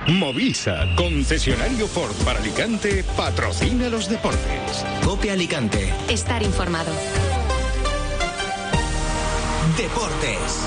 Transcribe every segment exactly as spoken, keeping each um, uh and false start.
Movisa, concesionario Ford para Alicante, patrocina los deportes. COPE Alicante. Estar informado. Deportes.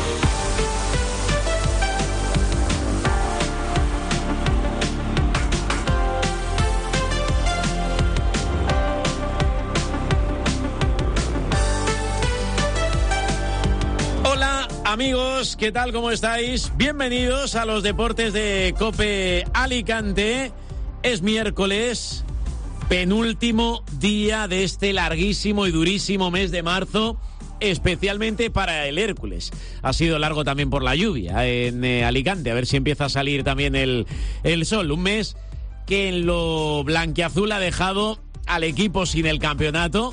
Amigos, ¿qué tal? ¿Cómo estáis? Bienvenidos a los deportes de COPE Alicante. Es miércoles, penúltimo día de este larguísimo y durísimo mes de marzo, especialmente para el Hércules. Ha sido largo también por la lluvia en eh, Alicante, a ver si empieza a salir también el, el sol. Un mes que en lo blanquiazul ha dejado al equipo sin el campeonato.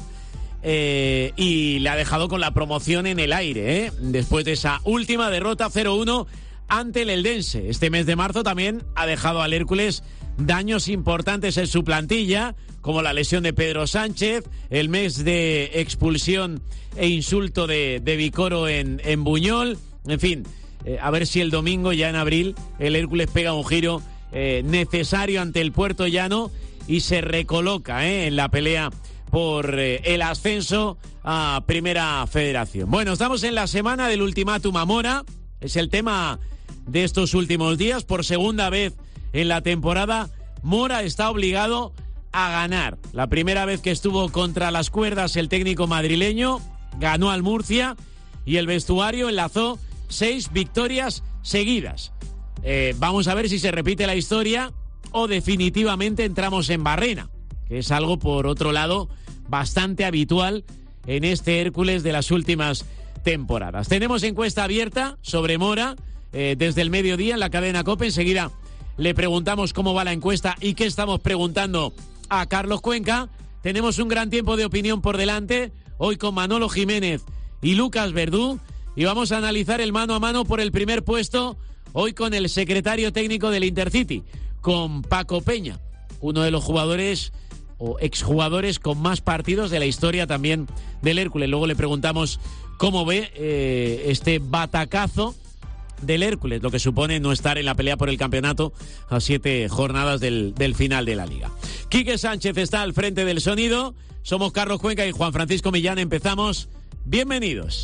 Eh, y le ha dejado con la promoción en el aire, ¿eh? Después de esa última derrota cero uno ante el Eldense. Este mes de marzo también ha dejado al Hércules daños importantes en su plantilla, como la lesión de Pedro Sánchez, el mes de expulsión e insulto de, de Vicoro en, en Buñol. En fin, eh, a ver si el domingo, ya en abril, el Hércules pega un giro eh, necesario ante el Puerto Llano y se recoloca eh, en la pelea por eh, el ascenso a Primera Federación. Bueno, estamos en la semana del ultimátum a Mora. Es el tema de estos últimos días. Por segunda vez en la temporada, Mora está obligado a ganar. La primera vez que estuvo contra las cuerdas el técnico madrileño, ganó al Murcia y el vestuario enlazó seis victorias seguidas. Eh, vamos a ver si se repite la historia o definitivamente entramos en barrena, que es algo, por otro lado, bastante habitual en este Hércules de las últimas temporadas. Tenemos encuesta abierta sobre Mora eh, desde el mediodía en la cadena COPE. Enseguida le preguntamos cómo va la encuesta y qué estamos preguntando a Carlos Cuenca. Tenemos un gran tiempo de opinión por delante, hoy con Manolo Jiménez y Lucas Verdú, y vamos a analizar el mano a mano por el primer puesto, hoy con el secretario técnico del Intercity, con Paco Peña, uno de los jugadores o exjugadores con más partidos de la historia también del Hércules. Luego le preguntamos cómo ve eh, este batacazo del Hércules, lo que supone no estar en la pelea por el campeonato a siete jornadas del, del final de la Liga. Quique Sánchez está al frente del sonido. Somos Carlos Cuenca y Juan Francisco Millán. Empezamos. Bienvenidos.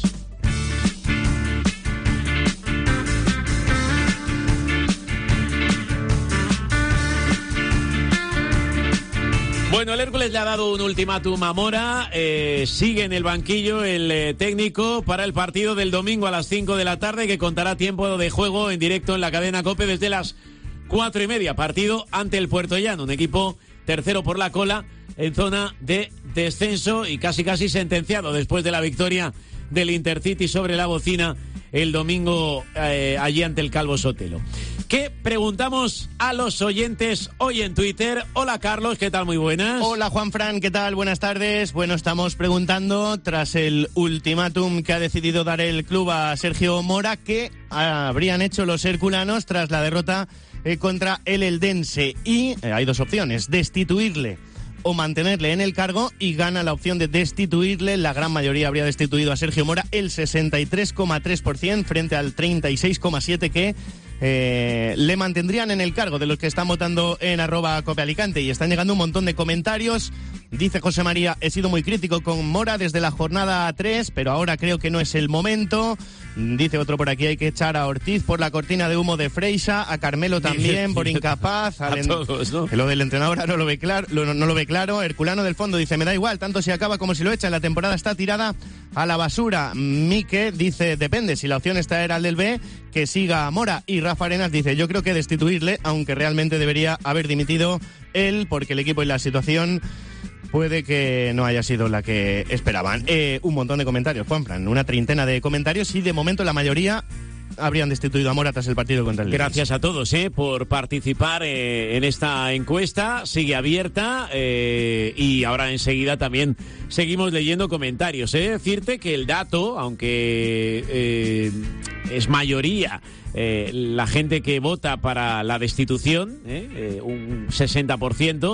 Bueno, el Hércules le ha dado un ultimátum a Mora, eh, sigue en el banquillo el eh, técnico para el partido del domingo a las cinco de la tarde, que contará tiempo de juego en directo en la cadena COPE desde las cuatro y media, partido ante el Puerto Llano, un equipo tercero por la cola en zona de descenso y casi casi sentenciado después de la victoria del Intercity sobre la Bocina el domingo eh, allí ante el Calvo Sotelo. ¿Qué preguntamos a los oyentes hoy en Twitter? Hola Carlos, ¿qué tal? Muy buenas. Hola Juanfran, ¿qué tal? Buenas tardes. Bueno, estamos preguntando, tras el ultimátum que ha decidido dar el club a Sergio Mora, ¿qué habrían hecho los herculanos tras la derrota eh, contra el Eldense? Y eh, hay dos opciones: destituirle o mantenerle en el cargo, y gana la opción de destituirle. La gran mayoría habría destituido a Sergio Mora, el sesenta y tres coma tres por ciento frente al treinta y seis coma siete por ciento que eh, le mantendrían en el cargo, de los que están votando en arroba Cope Alicante. Y están llegando un montón de comentarios. Dice José María: he sido muy crítico con Mora desde la jornada tres, pero ahora creo que no es el momento. Dice otro por aquí: hay que echar a Ortiz por la cortina de humo de Freixa, a Carmelo también por incapaz. A al todos, ¿no? Lo del entrenador no lo ve claro, lo, no lo ve claro. Herculano del fondo dice: me da igual, tanto si acaba como si lo echa, la temporada está tirada a la basura. Mique dice: depende, si la opción está era el del B, que siga a Mora. Y Rafa Arenas dice: yo creo que destituirle, aunque realmente debería haber dimitido él, porque el equipo y la situación puede que no haya sido la que esperaban. Eh, un montón de comentarios, Juanfran, una treintena de comentarios, y de momento la mayoría habrían destituido a Mora tras el partido contra el Leeds. Gracias a todos eh, por participar eh, en esta encuesta. Sigue abierta eh, y ahora enseguida también seguimos leyendo comentarios. He de decirte que el dato, aunque eh, es mayoría eh, la gente que vota para la destitución, eh, eh, un sesenta por ciento,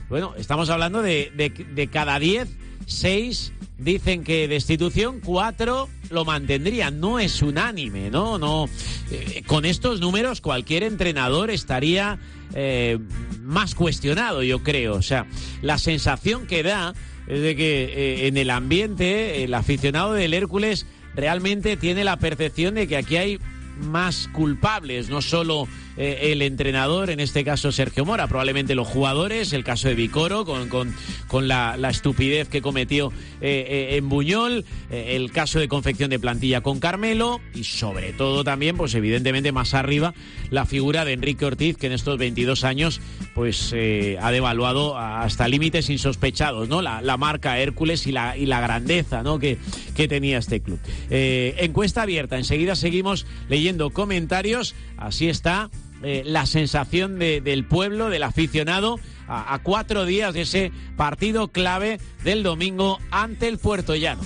bueno, estamos hablando de, de, de cada diez, seis dicen que destitución, cuatro lo mantendrían. No es unánime, ¿no? no eh, con estos números cualquier entrenador estaría eh, más cuestionado, yo creo. O sea, la sensación que da es de que eh, en el ambiente el aficionado del Hércules realmente tiene la percepción de que aquí hay más culpables, no solo eh, el entrenador, en este caso Sergio Mora, probablemente los jugadores, el caso de Vicoro con, con, con la, la estupidez que cometió eh, eh, en Buñol, eh, el caso de confección de plantilla con Carmelo y sobre todo también, pues evidentemente más arriba, la figura de Enrique Ortiz, que en estos veintidós años pues eh, ha devaluado hasta límites insospechados, ¿no? La, la marca Hércules y la, y la grandeza, ¿no? que, que tenía este club. Eh, encuesta abierta, enseguida seguimos leyendo comentarios, así está eh, la sensación de, del pueblo, del aficionado, a, a cuatro días de ese partido clave del domingo ante el Puertollano.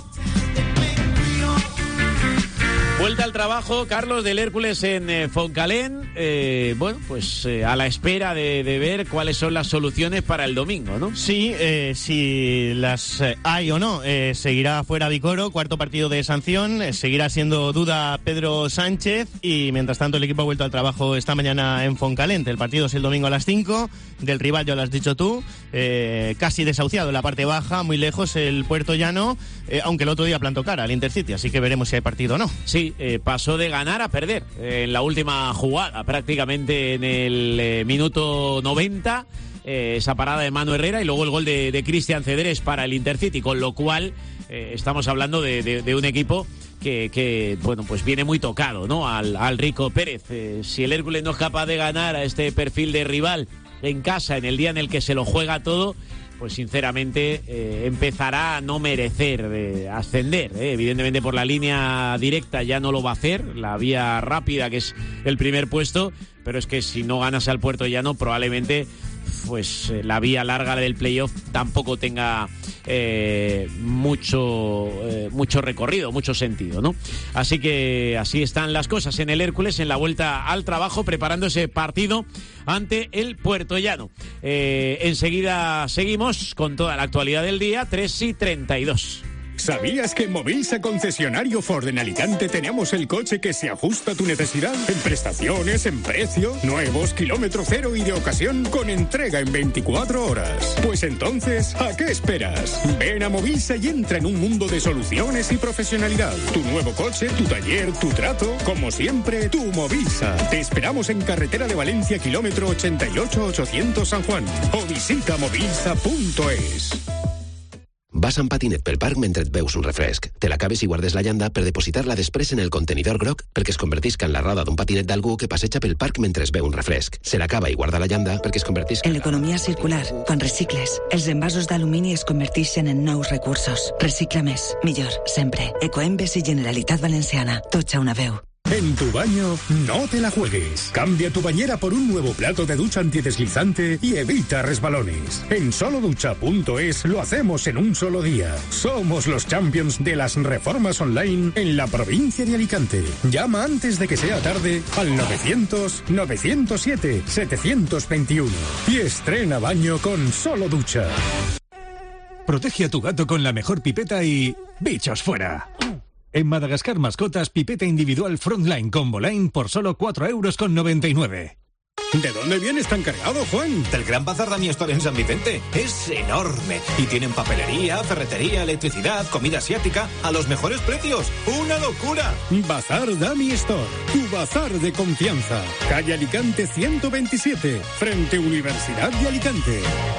Vuelta al trabajo, Carlos, del Hércules en eh, Foncalén. Eh, bueno, pues eh, a la espera de, de ver cuáles son las soluciones para el domingo, ¿no? Sí, eh, si las eh, hay o no. Eh, seguirá fuera Vicoro, cuarto partido de sanción. Eh, seguirá siendo duda Pedro Sánchez. Y mientras tanto, el equipo ha vuelto al trabajo esta mañana en Foncalén. El partido es el domingo a las cinco. Del rival, ya lo has dicho tú. Eh, casi desahuciado en la parte baja, muy lejos el Puertollano. Eh, aunque el otro día plantó cara al Intercity. Así que veremos si hay partido o no. Sí. Eh, pasó de ganar a perder eh, en la última jugada, prácticamente en el eh, minuto noventa, eh, esa parada de Manu Herrera y luego el gol de, de Cristian Cederes para el Intercity, con lo cual eh, estamos hablando de, de, de un equipo que, que, bueno, pues viene muy tocado, ¿no? Al, al Rico Pérez. Eh, si el Hércules no es capaz de ganar a este perfil de rival en casa, en el día en el que se lo juega todo, pues sinceramente eh, empezará a no merecer eh, ascender. Eh. Evidentemente por la línea directa ya no lo va a hacer, la vía rápida, que es el primer puesto, pero es que si no ganas al Puertollano probablemente pues eh, la vía larga del playoff tampoco tenga eh, mucho eh, mucho recorrido, mucho sentido, ¿no? Así que así están las cosas en el Hércules, en la vuelta al trabajo, preparando ese partido ante el Puertollano. Eh, enseguida seguimos con toda la actualidad del día, tres y treinta y dos. ¿Sabías que en Movilsa Concesionario Ford en Alicante tenemos el coche que se ajusta a tu necesidad? En prestaciones, en precio, nuevos, kilómetro cero y de ocasión, con entrega en veinticuatro horas. Pues entonces, ¿a qué esperas? Ven a Movilsa y entra en un mundo de soluciones y profesionalidad. Tu nuevo coche, tu taller, tu trato, como siempre, tu Movilsa. Te esperamos en carretera de Valencia, kilómetro ochenta y ocho ochocientos San Juan. O visita movilsa punto es. Vas en patinet pel parc mentre et beus un refresc. Te l'acabes i guardes la llanda per depositar-la després en el contenidor groc perquè es convertisca en la roda d'un patinet d'algú que passeja pel parc mentre es beu un refresc. Se l'acaba i guarda la llanda perquè es convertisca... En l'economia circular, quan recicles, els envasos d'alumini es converteixen en nous recursos. Recicla més, millor, sempre. Ecoembes i Generalitat Valenciana. Tots a una veu. En tu baño, no te la juegues. Cambia tu bañera por un nuevo plato de ducha antideslizante y evita resbalones. En solo ducha punto es lo hacemos en un solo día. Somos los champions de las reformas online en la provincia de Alicante. Llama antes de que sea tarde al novecientos novecientos siete setecientos veintiuno y estrena baño con Solo Ducha. Protege a tu gato con la mejor pipeta y... ¡bichos fuera! En Madagascar Mascotas, pipeta individual Frontline Combo Line por solo cuatro euros con noventa y nueve. ¿De dónde vienes tan cargado, Juan? Del Gran Bazar Dami Store en San Vicente. Es enorme. Y tienen papelería, ferretería, electricidad, comida asiática a los mejores precios. ¡Una locura! Bazar Dami Store, tu bazar de confianza. Calle Alicante ciento veintisiete, frente Universidad de Alicante.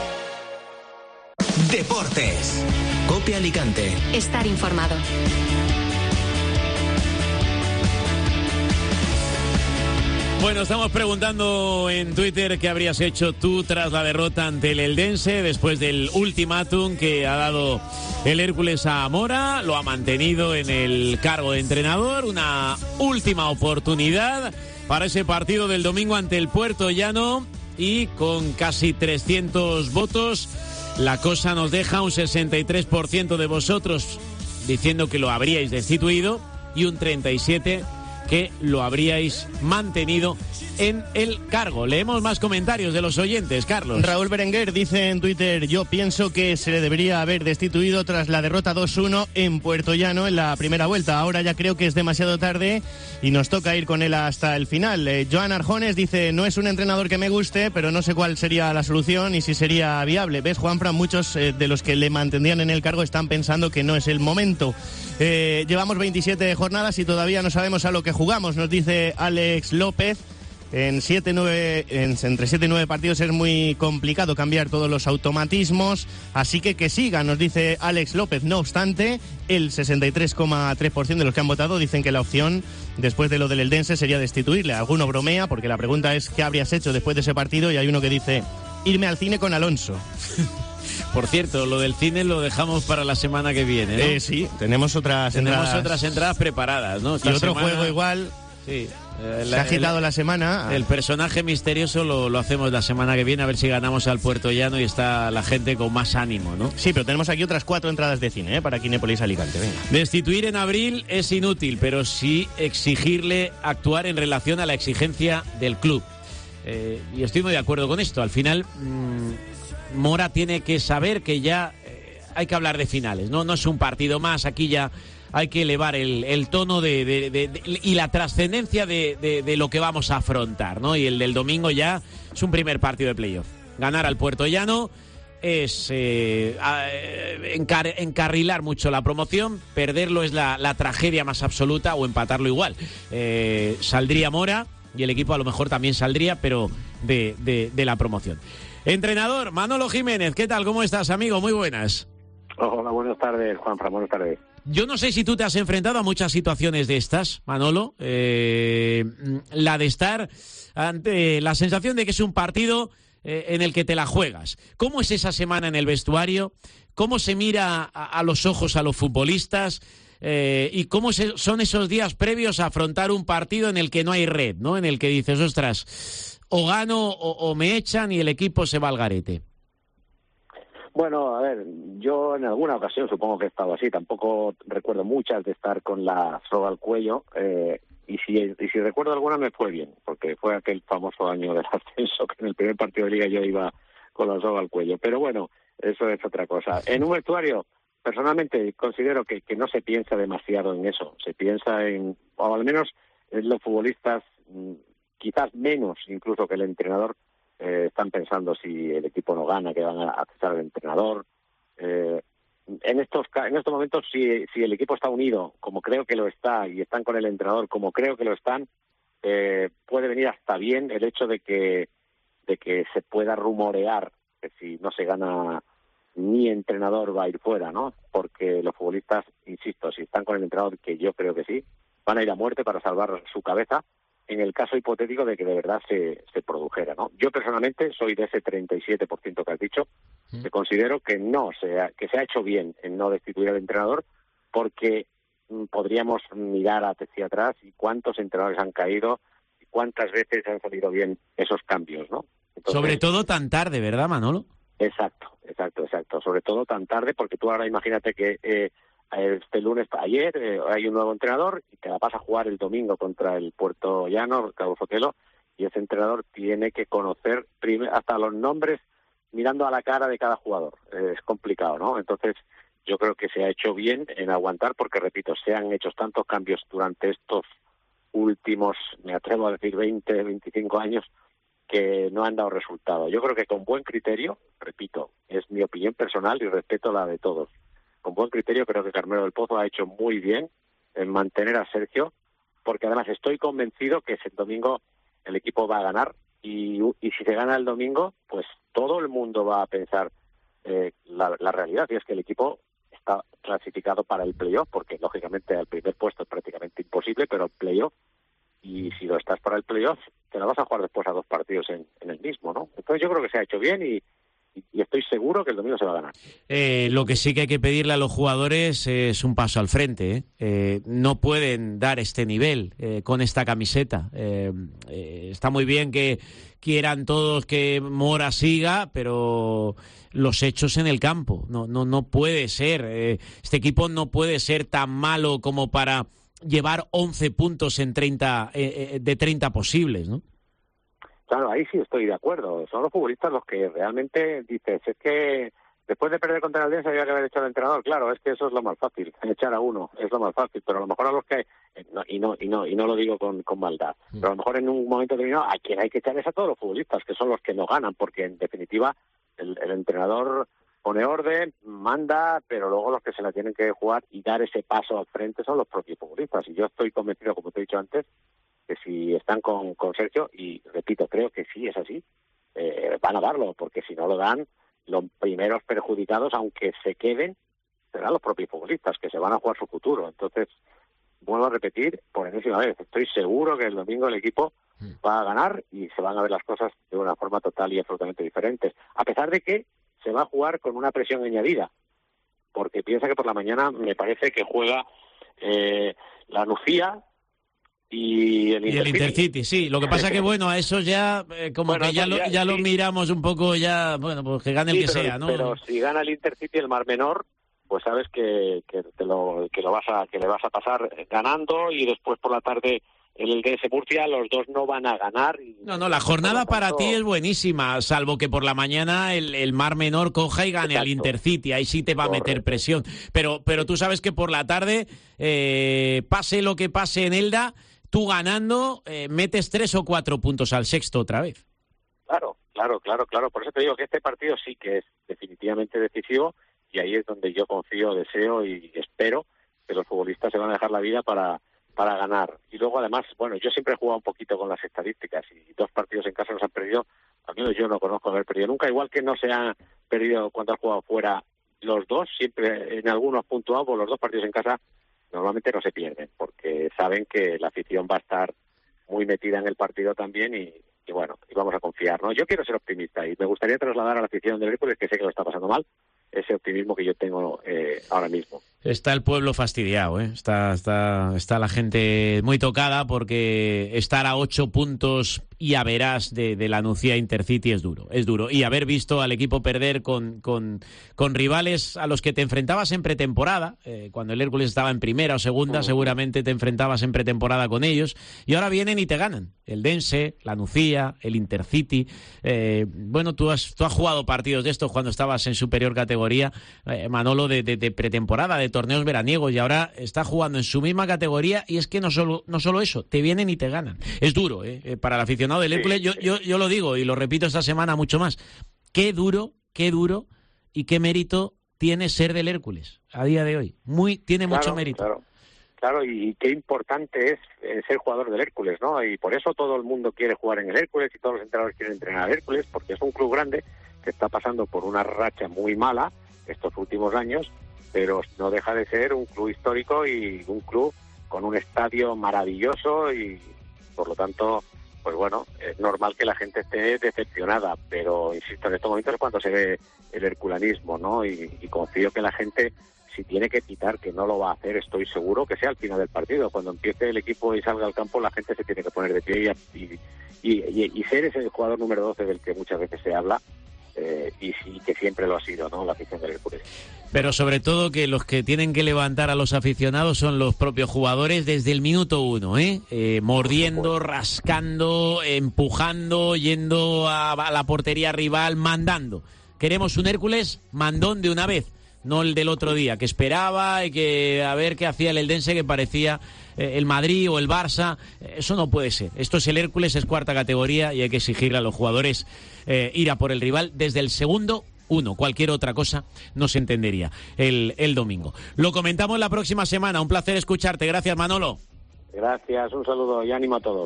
Deportes. Cope Alicante. Estar informado. Bueno, estamos preguntando en Twitter qué habrías hecho tú tras la derrota ante el Eldense después del ultimátum que ha dado el Hércules a Mora. Lo ha mantenido en el cargo de entrenador. Una última oportunidad para ese partido del domingo ante el Puertollano y con casi trescientos votos la cosa nos deja un sesenta y tres por ciento de vosotros diciendo que lo habríais destituido y un treinta y siete por ciento que lo habríais mantenido en el cargo. Leemos más comentarios de los oyentes, Carlos. Raúl Berenguer dice en Twitter: yo pienso que se le debería haber destituido tras la derrota dos uno en Puerto Llano en la primera vuelta. Ahora ya creo que es demasiado tarde y nos toca ir con él hasta el final. Eh, Joan Arjones dice: no es un entrenador que me guste, pero no sé cuál sería la solución y si sería viable. ¿Ves, Juanfran? Muchos eh, de los que le mantendrían en el cargo están pensando que no es el momento. Eh, llevamos veintisiete jornadas y todavía no sabemos a lo que jugamos, nos dice Alex López. En siete, nueve, en, entre siete y nueve partidos es muy complicado cambiar todos los automatismos, así que que siga, nos dice Alex López. No obstante, el sesenta y tres coma tres por ciento de los que han votado dicen que la opción, después de lo del Eldense, sería destituirle. Alguno bromea, porque la pregunta es ¿qué habrías hecho después de ese partido? Y hay uno que dice: irme al cine con Alonso. Por cierto, lo del cine lo dejamos para la semana que viene, ¿no? Eh, sí, tenemos otras tenemos entradas. otras entradas preparadas, ¿no? Esta y otro semana... juego igual. Sí. Eh, Se ha agitado el, la semana. El personaje misterioso lo, lo hacemos la semana que viene, a ver si ganamos al Puerto Llano y está la gente con más ánimo, ¿no? Sí, pero tenemos aquí otras cuatro entradas de cine, ¿eh? Para Kinépolis Alicante. Venga. Destituir en abril es inútil, pero sí exigirle actuar en relación a la exigencia del club. Eh, y estoy muy de acuerdo con esto. Al final, mmm, Mora tiene que saber que ya eh, hay que hablar de finales, ¿no? No es un partido más, aquí ya hay que elevar el, el tono de, de, de, de, y la trascendencia de, de, de lo que vamos a afrontar, ¿no? Y el del domingo ya es un primer partido de playoff. Ganar al Puerto Llano es eh, encar, encarrilar mucho la promoción, perderlo es la, la tragedia más absoluta, o empatarlo igual. Eh, saldría Mora y el equipo a lo mejor también saldría, pero de, de, de la promoción. Entrenador, Manolo Jiménez, ¿qué tal? ¿Cómo estás, amigo? Muy buenas. Hola, buenas tardes, Juanfran, buenas tardes. Yo no sé si tú te has enfrentado a muchas situaciones de estas, Manolo. Eh, la de estar ante la sensación de que es un partido eh, en el que te la juegas. ¿Cómo es esa semana en el vestuario? ¿Cómo se mira a, a los ojos a los futbolistas? Eh, ¿Y cómo se, son esos días previos a afrontar un partido en el que no hay red, ¿no? En el que dices, ostras, o gano o, o me echan y el equipo se va al garete. Bueno, a ver, yo en alguna ocasión supongo que he estado así, tampoco recuerdo muchas de estar con la soga al cuello, eh, y, si, y si recuerdo alguna me fue bien, porque fue aquel famoso año del ascenso que en el primer partido de liga yo iba con la soga al cuello, pero bueno, eso es otra cosa. En un vestuario, personalmente considero que, que no se piensa demasiado en eso, se piensa en, o al menos en los futbolistas, quizás menos incluso que el entrenador, Eh, están pensando si el equipo no gana, que van a cesar al entrenador. Eh, en estos en estos momentos, si, si el equipo está unido, como creo que lo está, y están con el entrenador, como creo que lo están, eh, puede venir hasta bien el hecho de que de que se pueda rumorear que si no se gana, mi entrenador va a ir fuera, ¿no? Porque los futbolistas, insisto, si están con el entrenador, que yo creo que sí, van a ir a muerte para salvar su cabeza, en el caso hipotético de que de verdad se, se produjera, ¿no? Yo personalmente soy de ese treinta y siete por ciento que has dicho, que considero que no se ha, que se ha hecho bien en no destituir al entrenador, porque mm, podríamos mirar hacia atrás y cuántos entrenadores han caído y cuántas veces han salido bien esos cambios, ¿no? Entonces, sobre todo tan tarde, ¿verdad, Manolo? Exacto, exacto, exacto. Sobre todo tan tarde, porque tú ahora imagínate que eh, este lunes, ayer, eh, hay un nuevo entrenador y te la vas a jugar el domingo contra el Puerto Llano, Ricardo Sotelo, y ese entrenador tiene que conocer hasta los nombres mirando a la cara de cada jugador. Eh, es complicado, ¿no? Entonces, yo creo que se ha hecho bien en aguantar, porque, repito, se han hecho tantos cambios durante estos últimos, me atrevo a decir, veinte, veinticinco años, que no han dado resultado. Yo creo que con buen criterio, repito, es mi opinión personal y respeto la de todos, con buen criterio creo que Carmelo del Pozo ha hecho muy bien en mantener a Sergio, porque además estoy convencido que ese domingo el equipo va a ganar, y, y si se gana el domingo, pues todo el mundo va a pensar eh, la, la realidad, y es que el equipo está clasificado para el playoff, porque lógicamente el primer puesto es prácticamente imposible, pero el playoff, y si lo estás para el playoff, te la vas a jugar después a dos partidos en, en el mismo, ¿no? Entonces yo creo que se ha hecho bien y y estoy seguro que el domingo se va a ganar. Eh, lo que sí que hay que pedirle a los jugadores es un paso al frente, ¿eh? Eh, no pueden dar este nivel eh, con esta camiseta. Eh, eh, está muy bien que quieran todos que Mora siga, pero los hechos en el campo. No, no, no puede ser. Eh, este equipo no puede ser tan malo como para llevar once puntos en treinta, eh, de treinta posibles, ¿no? Claro, ahí sí estoy de acuerdo. Son los futbolistas los que realmente dices, es que después de perder contra el Eldense había que haber echado al entrenador. Claro, es que eso es lo más fácil, echar a uno es lo más fácil, pero a lo mejor a los que, no, y no y no y no lo digo con, con maldad, pero a lo mejor en un momento determinado a quien hay que echar es a todos los futbolistas, que son los que no ganan, porque en definitiva el, el entrenador pone orden, manda, pero luego los que se la tienen que jugar y dar ese paso al frente son los propios futbolistas. Y yo estoy convencido, como te he dicho antes, que si están con, con Sergio, y repito, creo que sí es así, eh, van a darlo, porque si no lo dan, los primeros perjudicados, aunque se queden, serán los propios futbolistas, que se van a jugar su futuro. Entonces, vuelvo a repetir, por enésima vez, estoy seguro que el domingo el equipo va a ganar y se van a ver las cosas de una forma total y absolutamente diferentes, a pesar de que se va a jugar con una presión añadida, porque piensa que por la mañana me parece que juega eh, la Nucía y el Intercity. Y el Intercity, sí. Lo que pasa que, bueno, a eso ya, eh, como bueno, que ya, lo, ya sí. lo miramos un poco, ya, bueno, pues que gane sí, el que pero, sea, ¿no? Pero si gana el Intercity, el Mar Menor, pues sabes que, que, te lo, que, lo vas a, que le vas a pasar ganando, y después por la tarde el Eldense Murcia, los dos no van a ganar. Y no, no, la jornada para tanto... ti es buenísima, salvo que por la mañana el, el Mar Menor coja y gane Exacto. al Intercity, ahí sí te va Correcto. a meter presión. Pero, pero tú sabes que por la tarde, eh, pase lo que pase en Elda, tú ganando, eh, metes tres o cuatro puntos al sexto otra vez. Claro, claro, claro, claro. Por eso te digo que este partido sí que es definitivamente decisivo, y ahí es donde yo confío, deseo y espero que los futbolistas se van a dejar la vida para... para ganar. Y luego, además, bueno, yo siempre he jugado un poquito con las estadísticas, y dos partidos en casa nos han perdido, al menos yo no conozco haber perdido nunca, igual que no se han perdido cuando han jugado fuera los dos, siempre en algunos puntuados, por los dos partidos en casa normalmente no se pierden, porque saben que la afición va a estar muy metida en el partido también, y, y bueno, y vamos a confiar, ¿no? Yo quiero ser optimista, y me gustaría trasladar a la afición del Hércules, que sé que lo está pasando mal, ese optimismo que yo tengo eh, ahora mismo. Está el pueblo fastidiado, ¿eh? Está, está, está la gente muy tocada, porque estar a ocho puntos y a verás de, de la Nucía Intercity es duro, es duro. Y haber visto al equipo perder con, con, con rivales a los que te enfrentabas en pretemporada, eh, cuando el Hércules estaba en primera o segunda, uh-huh. seguramente te enfrentabas en pretemporada con ellos, y ahora vienen y te ganan. El Dense, la Nucía, el Intercity. Eh, bueno, tú has, tú has jugado partidos de estos cuando estabas en superior categoría, eh, Manolo, de, de, de pretemporada, de torneos veraniegos, y ahora está jugando en su misma categoría, y es que no solo no solo eso, te vienen y te ganan. Es duro, ¿eh? eh para el aficionado del Hércules, yo, yo, yo lo digo y lo repito esta semana mucho más. Qué duro, qué duro y qué mérito tiene ser del Hércules a día de hoy. Muy, tiene claro, mucho mérito. Claro. Claro, y qué importante es eh, ser jugador del Hércules, ¿no? Y por eso todo el mundo quiere jugar en el Hércules, y todos los entrenadores quieren entrenar al Hércules, porque es un club grande que está pasando por una racha muy mala estos últimos años, pero no deja de ser un club histórico y un club con un estadio maravilloso, y por lo tanto, pues bueno, es normal que la gente esté decepcionada, pero insisto, en estos momentos es cuando se ve el herculanismo, ¿no? Y, y confío que la gente, si tiene que quitar, que no lo va a hacer, estoy seguro que sea al final del partido. Cuando empiece el equipo y salga al campo, la gente se tiene que poner de pie y, y, y, y ser ese jugador número doce del que muchas veces se habla, eh, y sí, que siempre lo ha sido, ¿no? La afición del Hércules. Pero sobre todo que los que tienen que levantar a los aficionados son los propios jugadores desde el minuto uno, ¿eh? eh mordiendo, rascando, empujando, yendo a, a la portería rival, mandando. Queremos un Hércules mandón de una vez, no el del otro día, que esperaba y que a ver qué hacía el Eldense, que parecía eh, el Madrid o el Barça. Eso no puede ser. Esto es el Hércules, es cuarta categoría, y hay que exigirle a los jugadores eh, ir a por el rival desde el segundo uno. Cualquier otra cosa no se entendería el, el domingo. Lo comentamos la próxima semana. Un placer escucharte. Gracias, Manolo. Gracias, un saludo y ánimo a todos.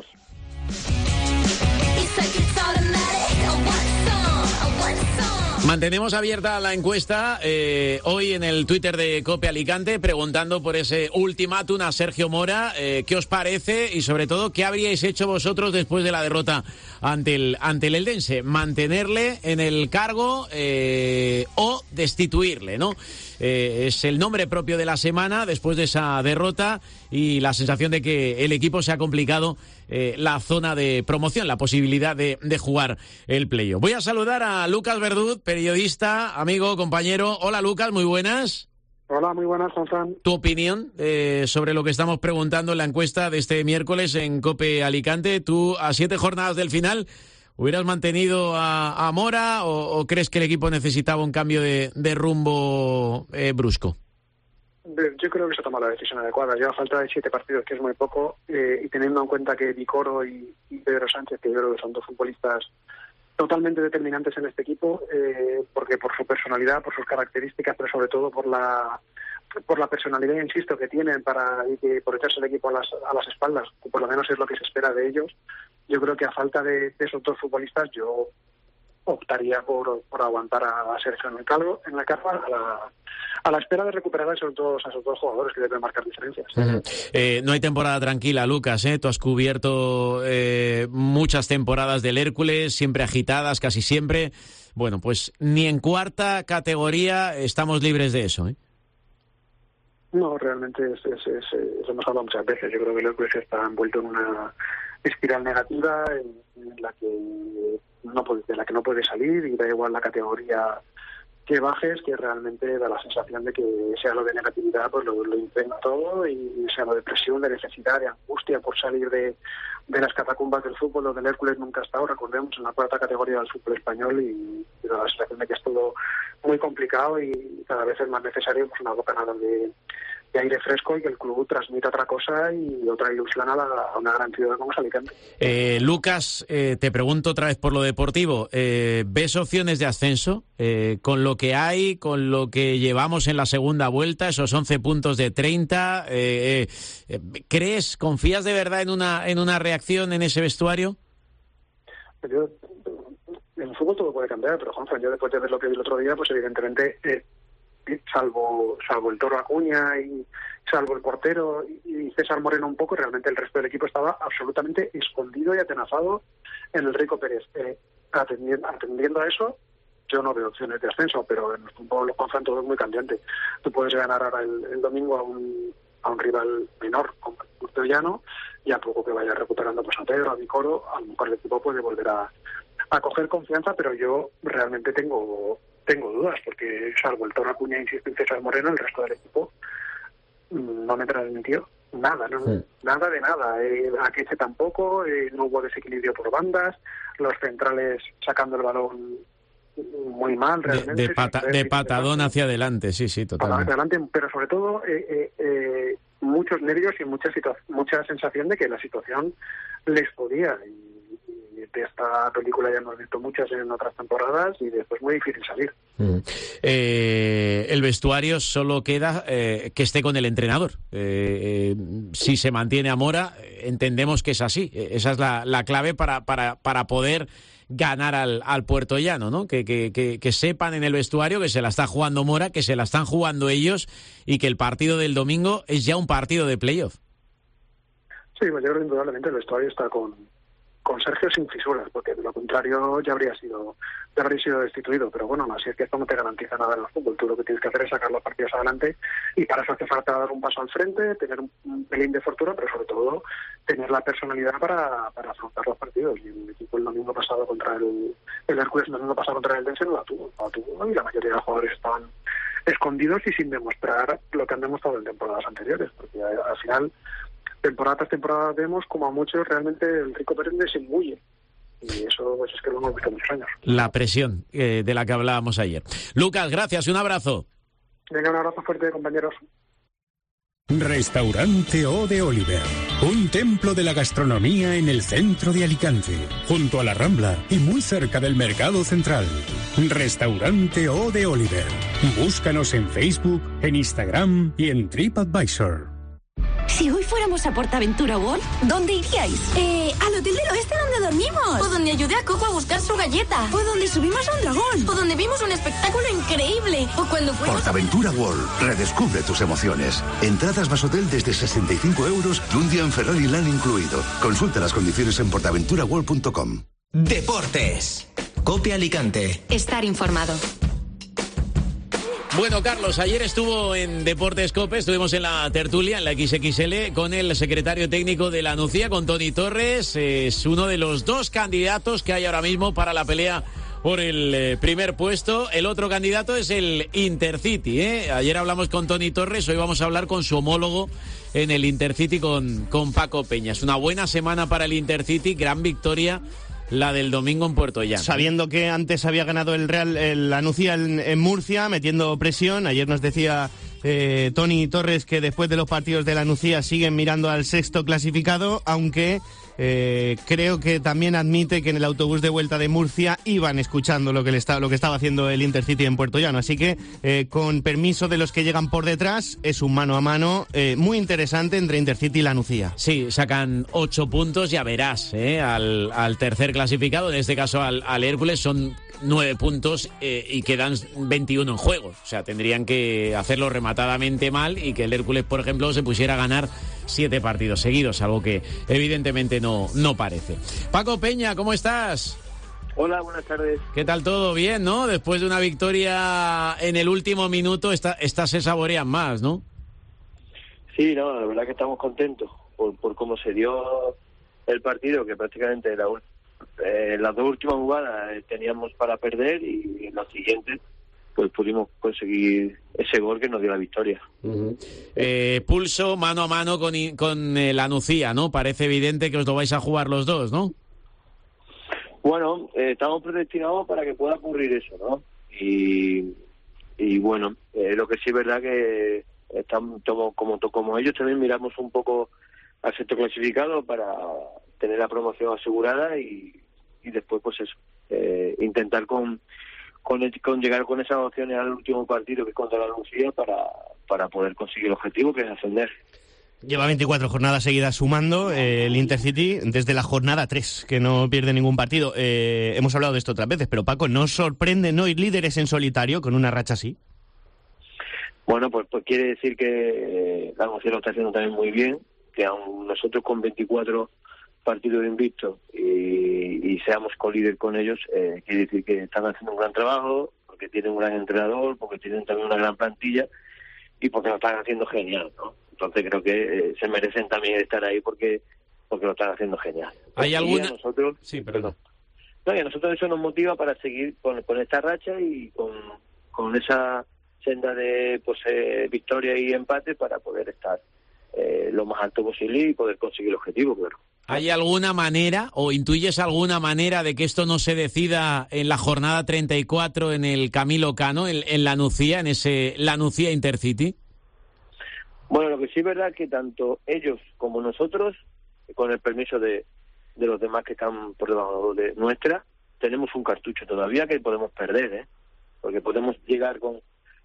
Mantenemos abierta la encuesta eh, hoy en el Twitter de COPE Alicante, preguntando por ese ultimátum a Sergio Mora. Eh, ¿Qué os parece? Y sobre todo, ¿qué habríais hecho vosotros después de la derrota ante el, ante el Eldense? ¿Mantenerle en el cargo eh, o destituirle, no? Eh, es el nombre propio de la semana después de esa derrota, y la sensación de que el equipo se ha complicado eh, la zona de promoción, la posibilidad de, de jugar el playoff. Voy a saludar a Lucas Verdú, periodista, amigo, compañero. Hola, Lucas, muy buenas. Hola, muy buenas, Juan. Tu opinión eh, sobre lo que estamos preguntando en la encuesta de este miércoles en COPE Alicante. ¿Tú, a siete jornadas del final, hubieras mantenido a, a Mora o, o crees que el equipo necesitaba un cambio de, de rumbo eh, brusco? Yo creo que se ha tomado la decisión adecuada. Lleva falta de siete partidos, que es muy poco, eh, y teniendo en cuenta que Vicoro y, y Pedro Sánchez, que yo creo que son dos futbolistas totalmente determinantes en este equipo, eh, porque por su personalidad, por sus características, pero sobre todo por la por la personalidad, insisto, que tienen para y que por echarse el equipo a las, a las espaldas, o por lo menos es lo que se espera de ellos. Yo creo que a falta de, de esos dos futbolistas, yo optaría por, por aguantar a, a Sergio en el calvo, en la carpa, a la, a la espera de recuperar a esos dos, a esos dos jugadores que deben marcar diferencias. Uh-huh. Eh, no hay temporada tranquila, Lucas, ¿eh? Tú has cubierto eh, muchas temporadas del Hércules, siempre agitadas, casi siempre. Bueno, pues ni en cuarta categoría estamos libres de eso, ¿eh? No, realmente es, es, es, es, lo hemos hablado muchas veces. Yo creo que el Hércules está envuelto en una espiral negativa en, en la que no puede, de la que no puede salir, y da igual la categoría que bajes, que realmente da la sensación de que sea lo de negatividad, pues lo, lo impregna todo, y sea lo de presión, de necesidad, de angustia por salir de, de las catacumbas del fútbol. Lo del Hércules nunca ha estado, recordemos, en la cuarta categoría del fútbol español, y, y da la sensación de que es todo muy complicado y cada vez es más necesario pues una bocanada de, de aire fresco y que el club transmita otra cosa y otra ilusión a, la, a una gran ciudad como es Alicante. Eh, Lucas, eh, te pregunto otra vez por lo deportivo. Eh, ¿Ves opciones de ascenso eh, con lo que hay, con lo que llevamos en la segunda vuelta, esos once puntos de treinta? Eh, eh, ¿Crees, confías de verdad en una en una reacción en ese vestuario? Yo, en el fútbol todo puede cambiar, pero Juanfran, yo después de ver lo que vi el otro día, pues evidentemente, eh, salvo salvo el Toro Acuña y salvo el portero y César Moreno un poco, realmente el resto del equipo estaba absolutamente escondido y atenazado en el Rico Pérez. Eh, atendiendo, atendiendo a eso, yo no veo opciones de ascenso, pero en el fútbol, Juanfran, todo es muy cambiante. Tú puedes ganar ahora el, el domingo a un a un rival menor como el Curto Llano, y a poco que vaya recuperando pues a Pedro, a Vicoro, a lo mejor el equipo puede volver a a coger confianza, pero yo realmente tengo tengo dudas, porque salvo el Toro Acuña, insisto, en César Moreno, el resto del equipo no me transmitió nada, no, sí. nada de nada. Eh, Akeche tampoco, eh, no hubo desequilibrio por bandas, los centrales sacando el balón muy mal realmente. De, de, pata, de patadón hacia adelante, sí, sí, totalmente. Hacia adelante, pero sobre todo eh, eh, eh, muchos nervios y mucha, situa- mucha sensación de que la situación les podía. Y, de esta película ya hemos visto muchas en otras temporadas y después muy difícil salir. Mm. Eh, el vestuario solo queda eh, que esté con el entrenador. Eh, eh, si se mantiene a Mora, entendemos que es así. Esa es la, la clave para, para, para poder ganar al, al puertollano, ¿no? Que, que, que, que sepan en el vestuario que se la está jugando Mora, que se la están jugando ellos y que el partido del domingo es ya un partido de playoff. Sí, pues yo creo que indudablemente el vestuario está con con Sergio sin fisuras, porque de lo contrario ya habría sido ya habría sido destituido. Pero bueno, así es que esto no te garantiza nada en el fútbol. Tú lo que tienes que hacer es sacar los partidos adelante, y para eso hace falta dar un paso al frente, tener un, un pelín de fortuna, pero sobre todo tener la personalidad para, para afrontar los partidos. Y el equipo el domingo pasado contra el el Hércules, el domingo pasado contra el Dense no la tuvo, no la tuvo, y la mayoría de los jugadores estaban escondidos y sin demostrar lo que han demostrado en temporadas anteriores, porque al final, temporada tras temporada, vemos como a muchos realmente el Rico Pérez se imbuye. Y eso pues es que lo hemos visto muchos años. La presión eh, de la que hablábamos ayer. Lucas, gracias, un abrazo. Venga, un abrazo fuerte, compañeros. Restaurante O de Oliver, un templo de la gastronomía en el centro de Alicante, junto a la Rambla y muy cerca del Mercado Central. Restaurante O de Oliver. Búscanos en Facebook, en Instagram y en TripAdvisor. Si hoy fuéramos a Portaventura World, ¿dónde iríais? Eh, al hotel del oeste donde dormimos. O donde ayudé a Coco a buscar su galleta. O donde subimos a un dragón. O donde vimos un espectáculo increíble. O cuando fuimos... Portaventura World. Redescubre tus emociones. Entradas más hotel desde sesenta y cinco euros y un día en Ferrari Land incluido. Consulta las condiciones en portaventura world punto com. Deportes. COPE Alicante. Estar informado. Bueno, Carlos, ayer estuvo en Deportes COPE, estuvimos en la tertulia, en la equis equis ele, con el secretario técnico de la Nucía, con Toni Torres. Es uno de los dos candidatos que hay ahora mismo para la pelea por el eh, primer puesto. El otro candidato es el Intercity, ¿eh? Ayer hablamos con Tony Torres, hoy vamos a hablar con su homólogo en el Intercity, con, con Paco Peña. Es una buena semana para el Intercity, gran victoria la del domingo en Puerto Llano. Sabiendo que antes había ganado el Real, el Anuncia en, en Murcia, metiendo presión. Ayer nos decía eh, Tony Torres que después de los partidos de la Anuncia siguen mirando al sexto clasificado, aunque eh, creo que también admite que en el autobús de vuelta de Murcia iban escuchando lo que, le está, lo que estaba haciendo el Intercity en Puerto Llano. Así que, eh, con permiso de los que llegan por detrás, es un mano a mano eh, muy interesante entre Intercity y la Anuncia. Sí, sacan ocho puntos, ya verás, ¿eh? al, al tercer clasificado, en este caso al, al Hércules, son nueve puntos eh, y quedan veintiuno en juego. O sea, tendrían que hacerlo rematadamente mal y que el Hércules, por ejemplo, se pusiera a ganar siete partidos seguidos, algo que evidentemente no, no parece. Paco Peña, ¿cómo estás? Hola, buenas tardes. ¿Qué tal todo? Bien, ¿no? Después de una victoria en el último minuto, esta, estas se saborean más, ¿no? Sí, no, la verdad que estamos contentos por, por cómo se dio el partido, que prácticamente la, eh, las dos últimas jugadas eh, teníamos para perder y en las siguientes pues pudimos conseguir ese gol que nos dio la victoria. Uh-huh. Eh, pulso mano a mano con, con eh, la Nucía, ¿no? Parece evidente que os lo vais a jugar los dos, ¿no? Bueno, eh, estamos predestinados para que pueda ocurrir eso, ¿no? Y, y bueno, eh, lo que sí es verdad que estamos, como, como, como ellos también miramos un poco al sexto clasificado para tener la promoción asegurada y, y después pues eso, eh, intentar con Con, el, con llegar con esas opciones al último partido, que es contra la Lucía, para, para poder conseguir el objetivo, que es ascender. Lleva veinticuatro jornadas seguidas sumando eh, el Intercity desde la jornada tres, que no pierde ningún partido. Eh, hemos hablado de esto otras veces, pero Paco, ¿no sorprende no ir líderes en solitario con una racha así? Bueno, pues, pues quiere decir que eh, la Lucía lo está haciendo también muy bien, que aun nosotros con veinticuatro partidos invictos y, y seamos co-líder con ellos, eh, quiere decir que están haciendo un gran trabajo, porque tienen un gran entrenador, porque tienen también una gran plantilla y porque lo están haciendo genial, ¿no? Entonces creo que eh, se merecen también estar ahí porque porque lo están haciendo genial. ¿Hay alguna? Y a nosotros, sí, perdón. No, y a nosotros eso nos motiva para seguir con, con esta racha y con, con esa senda de pues eh, victoria y empate para poder estar eh, lo más alto posible y poder conseguir el objetivo, claro. ¿Hay alguna manera o intuyes alguna manera de que esto no se decida en la jornada treinta y cuatro en el Camilo Cano, en, en la Nucía, en ese la Nucía Intercity? Bueno, lo que sí es verdad es que tanto ellos como nosotros, con el permiso de, de los demás que están por debajo de nuestra, tenemos un cartucho todavía que podemos perder, ¿eh? Porque podemos llegar con,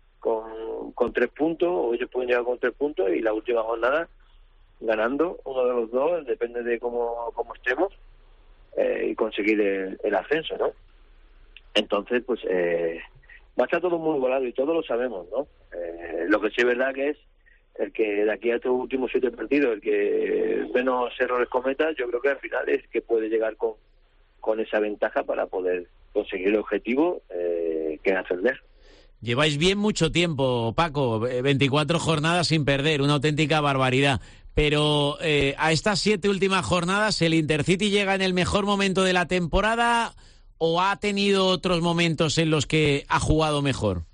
con, con tres puntos, o ellos pueden llegar con tres puntos y la última jornada ganando uno de los dos, depende de cómo, cómo estemos, eh, y conseguir el, el ascenso, ¿no? Entonces, pues, eh, va a estar todo muy volado y todos lo sabemos, ¿no? Eh, lo que sí es verdad que es el que de aquí a estos últimos siete partidos, el que menos errores cometa, yo creo que al final es que puede llegar con, con esa ventaja para poder conseguir el objetivo, eh, que es ascender. Lleváis bien mucho tiempo, Paco, veinticuatro jornadas sin perder, una auténtica barbaridad. Pero eh, a estas siete últimas jornadas, ¿el Intercity llega en el mejor momento de la temporada o ha tenido otros momentos en los que ha jugado mejor?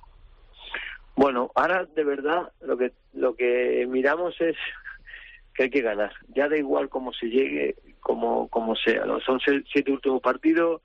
Bueno, ahora de verdad lo que lo que miramos es que hay que ganar. Ya da igual cómo se llegue, como como sea. ¿No? Son siete últimos partidos.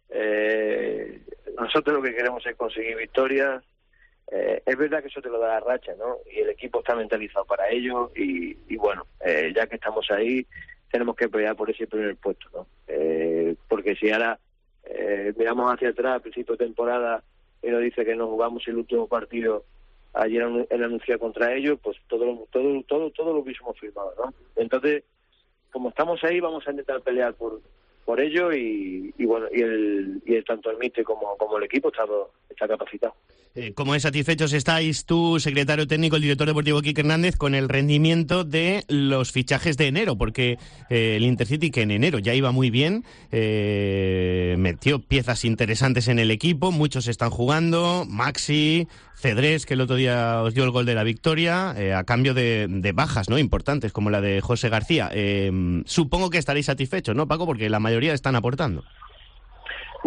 Eh, nosotros lo que queremos es conseguir victorias. Eh, es verdad que eso te lo da la racha, ¿no? Y el equipo está mentalizado para ello y, y bueno, eh, ya que estamos ahí, tenemos que pelear por ese primer puesto, ¿no? Eh, porque si ahora eh, miramos hacia atrás, a principio de temporada, y nos dice que nos jugamos el último partido ayer en la Nucía contra ellos, pues todo, todo, todo, todo lo hubiésemos firmado, ¿no? Entonces, como estamos ahí, vamos a intentar pelear por por ello y, y bueno, y el, y el tanto el míster como, como el equipo está, está capacitado. Eh, ¿Cómo de satisfechos estáis tú, secretario técnico, el director deportivo Quique Hernández, con el rendimiento de los fichajes de enero? Porque eh, el Intercity, que en enero ya iba muy bien, eh, metió piezas interesantes en el equipo, muchos están jugando, Maxi, Cedrés, que el otro día os dio el gol de la victoria, eh, a cambio de, de bajas, ¿no?, importantes, como la de José García. Eh, supongo que estaréis satisfechos, ¿no, Paco? Porque la mayoría están aportando.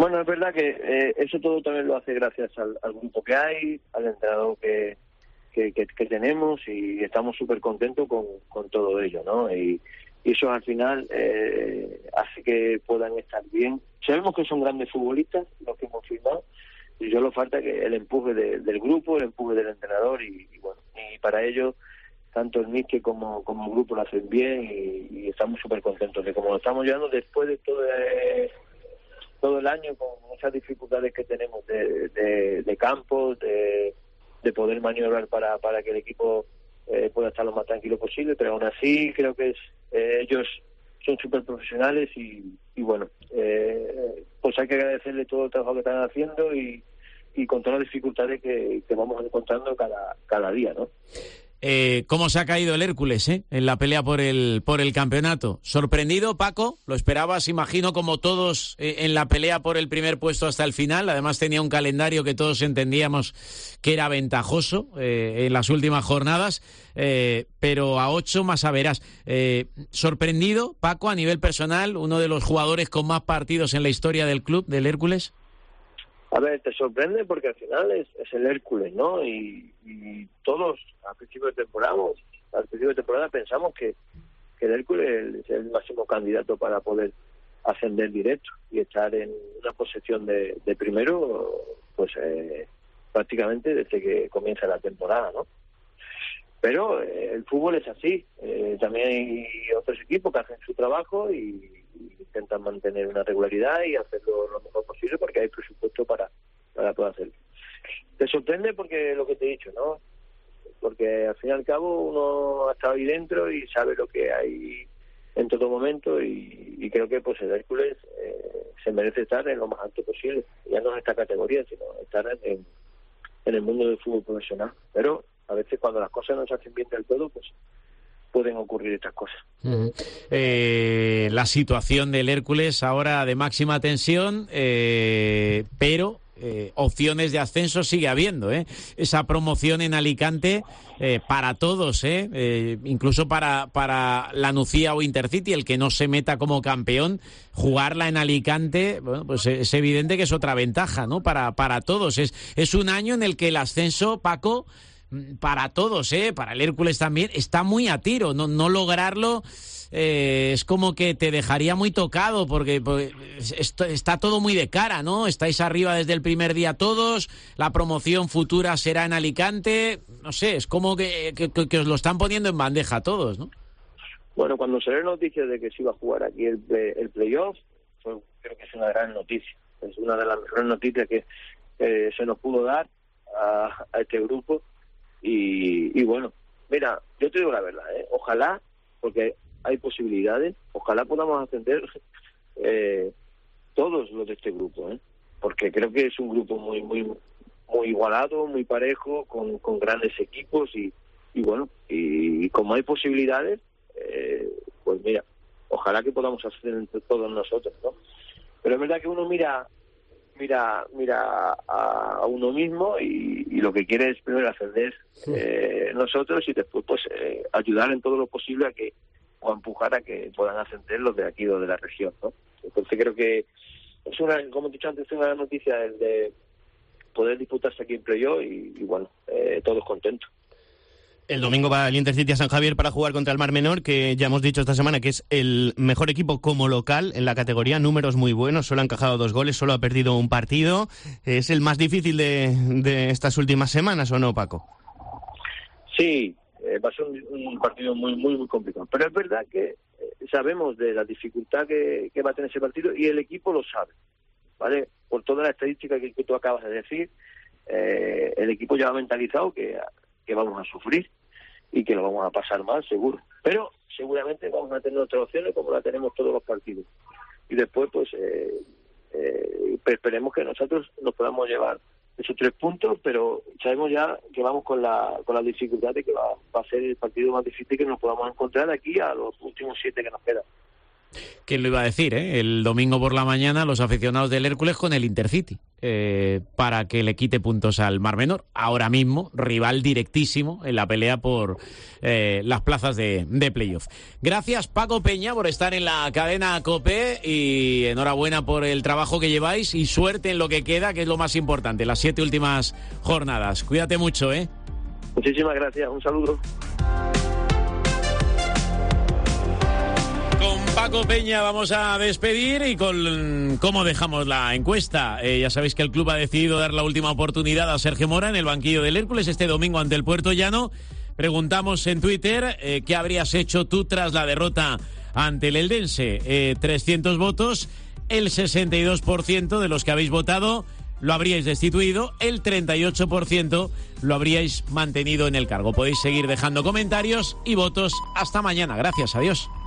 Bueno, es verdad que eh, eso todo también lo hace gracias al, al grupo que hay, al entrenador que, que, que, que tenemos, y estamos súper contentos con, con todo ello, ¿no? Y, y eso al final eh, hace que puedan estar bien. Sabemos que son grandes futbolistas los que hemos firmado, y solo falta que el empuje de, del grupo, el empuje del entrenador, y, y bueno, y para ello tanto el míster como, como el grupo lo hacen bien, y, y estamos súper contentos de cómo lo estamos llevando después de todo, eh, todo el año, con muchas dificultades que tenemos de, de, de campos, de, de poder maniobrar para, para que el equipo eh, pueda estar lo más tranquilo posible, pero aún así creo que es, eh, ellos son súper profesionales, y, y bueno, eh, pues hay que agradecerle todo el trabajo que están haciendo, y, y con todas las dificultades que, que vamos encontrando cada, cada día, ¿no? Eh, ¿Cómo se ha caído el Hércules eh? en la pelea por el por el campeonato? ¿Sorprendido, Paco? ¿Lo esperabas, imagino, como todos, eh, en la pelea por el primer puesto hasta el final? Además tenía un calendario que todos entendíamos que era ventajoso eh, en las últimas jornadas, eh, pero a ocho más a verás. Eh, ¿Sorprendido, Paco, a nivel personal, uno de los jugadores con más partidos en la historia del club, del Hércules? A ver, te sorprende porque al final es, es el Hércules, ¿no? Y, y todos, al principio de temporada, al principio de temporada pensamos que, que el Hércules es el máximo candidato para poder ascender directo y estar en una posición de, de primero, pues eh, prácticamente desde que comienza la temporada, ¿no? Pero eh, el fútbol es así. Eh, también hay otros equipos que hacen su trabajo y intentan mantener una regularidad y hacerlo lo mejor posible porque hay presupuesto para, para poder hacerlo. Te sorprende porque lo que te he dicho, ¿no? Porque al fin y al cabo uno ha estado ahí dentro y sabe lo que hay en todo momento, y, y creo que pues el Hércules eh, se merece estar en lo más alto posible, ya no en esta categoría, sino estar en, en el mundo del fútbol profesional. Pero a veces cuando las cosas no se hacen bien del todo, pues pueden ocurrir estas cosas. Uh-huh. Eh, la situación del Hércules ahora de máxima tensión, eh, pero eh, opciones de ascenso sigue habiendo, ¿eh? Esa promoción en Alicante eh, para todos, ¿eh? Eh, incluso para, para la Nucía o Intercity, el que no se meta como campeón, jugarla en Alicante, bueno, pues es evidente que es otra ventaja, ¿no? Para, para todos. Es, es un año en el que el ascenso, Paco, para todos, ¿eh? Para el Hércules también, está muy a tiro. No, no lograrlo eh, es como que te dejaría muy tocado, porque, porque esto, está todo muy de cara, ¿no? Estáis arriba desde el primer día todos, la promoción futura será en Alicante, no sé, es como que, que, que os lo están poniendo en bandeja a todos, ¿no? Bueno, cuando se dio noticias de que se iba a jugar aquí el, el playoff, fue, creo que es una gran noticia. Es una de las mejores noticias que eh, se nos pudo dar a, a este grupo. Y, y bueno, mira, yo te digo la verdad, ¿eh? Ojalá, porque hay posibilidades, ojalá podamos ascender eh, todos los de este grupo, ¿eh? Porque creo que es un grupo muy muy muy igualado, muy parejo, con, con grandes equipos, y, y bueno, y, y como hay posibilidades, eh, pues mira, ojalá que podamos hacer entre todos nosotros, ¿no? Pero es verdad que uno mira mira mira a uno mismo y, y lo que quiere es primero ascender eh, nosotros, y después pues eh, ayudar en todo lo posible a que, o a empujar a que puedan ascender los de aquí o de la región, ¿no? Entonces creo que es una, como he dicho antes, es una gran noticia el de poder disputarse aquí en playoff, y, y bueno, eh, todos contentos. El domingo va el Intercity a San Javier para jugar contra el Mar Menor, que ya hemos dicho esta semana que es el mejor equipo como local en la categoría, números muy buenos, solo ha encajado dos goles, solo ha perdido un partido. ¿Es el más difícil de, de estas últimas semanas o no, Paco? Sí, eh, va a ser un, un partido muy muy muy complicado, pero es verdad que eh, sabemos de la dificultad que, que va a tener ese partido, y el equipo lo sabe, ¿vale? Por toda la estadística que, que tú acabas de decir, eh, el equipo ya ha mentalizado que, que vamos a sufrir y que lo vamos a pasar mal, seguro. Pero seguramente vamos a tener otras opciones como la tenemos todos los partidos. Y después, pues, eh, eh, esperemos que nosotros nos podamos llevar esos tres puntos, pero sabemos ya que vamos con la con la dificultad de que va, va a ser el partido más difícil que nos podamos encontrar aquí a los últimos siete que nos quedan. ¿Quién lo iba a decir, eh? El domingo por la mañana los aficionados del Hércules con el Intercity eh, para que le quite puntos al Mar Menor. Ahora mismo, rival directísimo en la pelea por eh, las plazas de, de playoff. Gracias, Paco Peña, por estar en la cadena COPE y enhorabuena por el trabajo que lleváis y suerte en lo que queda, que es lo más importante, las siete últimas jornadas. Cuídate mucho, ¿eh? Muchísimas gracias, un saludo. Con Paco Peña vamos a despedir y con cómo dejamos la encuesta. Eh, ya sabéis que el club ha decidido dar la última oportunidad a Sergio Mora en el banquillo del Hércules este domingo ante el Puerto Llano. Preguntamos en Twitter eh, qué habrías hecho tú tras la derrota ante el Eldense. Eh, trescientos votos, el sesenta y dos por ciento de los que habéis votado lo habríais destituido, el treinta y ocho por ciento lo habríais mantenido en el cargo. Podéis seguir dejando comentarios y votos. Hasta mañana. Gracias, adiós.